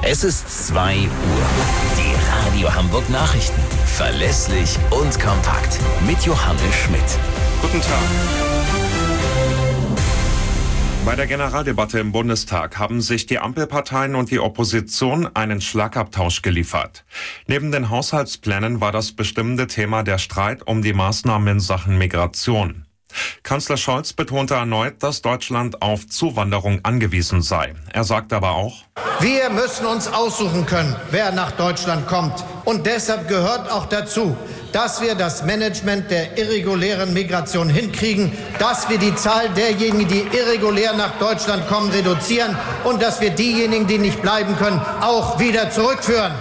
Es ist 2 Uhr. Die Radio Hamburg Nachrichten. Verlässlich und kompakt. Mit Johannes Schmidt. Guten Tag. Bei der Generaldebatte im Bundestag haben sich die Ampelparteien und die Opposition einen Schlagabtausch geliefert. Neben den Haushaltsplänen war das bestimmende Thema der Streit um die Maßnahmen in Sachen Migration. Kanzler Scholz betonte erneut, dass Deutschland auf Zuwanderung angewiesen sei. Er sagt aber auch: Wir müssen uns aussuchen können, wer nach Deutschland kommt. Und deshalb gehört auch dazu, dass wir das Management der irregulären Migration hinkriegen, dass wir die Zahl derjenigen, die irregulär nach Deutschland kommen, reduzieren und dass wir diejenigen, die nicht bleiben können, auch wieder zurückführen.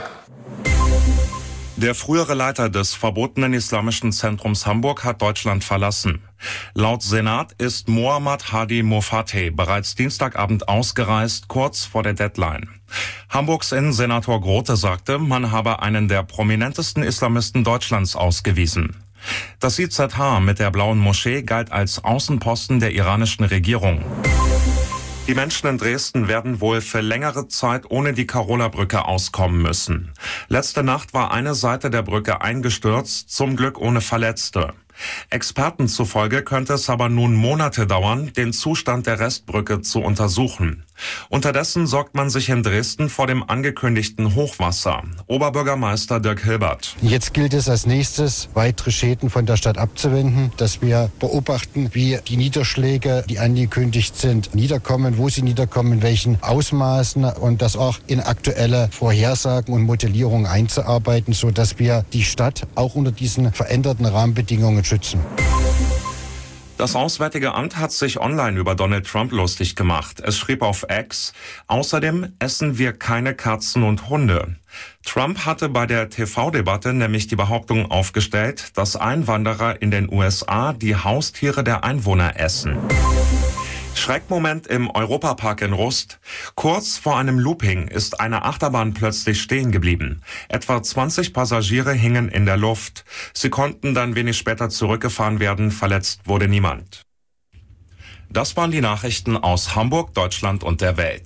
Der frühere Leiter des verbotenen Islamischen Zentrums Hamburg hat Deutschland verlassen. Laut Senat ist Mohammad Hadi Mofateh bereits Dienstagabend ausgereist, kurz vor der Deadline. Hamburgs Innensenator Grote sagte, man habe einen der prominentesten Islamisten Deutschlands ausgewiesen. Das IZH mit der Blauen Moschee galt als Außenposten der iranischen Regierung. Die Menschen in Dresden werden wohl für längere Zeit ohne die Karola-Brücke auskommen müssen. Letzte Nacht war eine Seite der Brücke eingestürzt, zum Glück ohne Verletzte. Experten zufolge könnte es aber nun Monate dauern, den Zustand der Restbrücke zu untersuchen. Unterdessen sorgt man sich in Dresden vor dem angekündigten Hochwasser. Oberbürgermeister Dirk Hilbert. Jetzt gilt es als nächstes, weitere Schäden von der Stadt abzuwenden, dass wir beobachten, wie die Niederschläge, die angekündigt sind, niederkommen, wo sie niederkommen, in welchen Ausmaßen und das auch in aktuelle Vorhersagen und Modellierungen einzuarbeiten, sodass wir die Stadt auch unter diesen veränderten Rahmenbedingungen schützen. Das Auswärtige Amt hat sich online über Donald Trump lustig gemacht. Es schrieb auf X: Außerdem essen wir keine Katzen und Hunde. Trump hatte bei der TV-Debatte nämlich die Behauptung aufgestellt, dass Einwanderer in den USA die Haustiere der Einwohner essen. Schreckmoment im Europapark in Rust. Kurz vor einem Looping ist eine Achterbahn plötzlich stehen geblieben. Etwa 20 Passagiere hingen in der Luft. Sie konnten dann wenig später zurückgefahren werden, verletzt wurde niemand. Das waren die Nachrichten aus Hamburg, Deutschland und der Welt.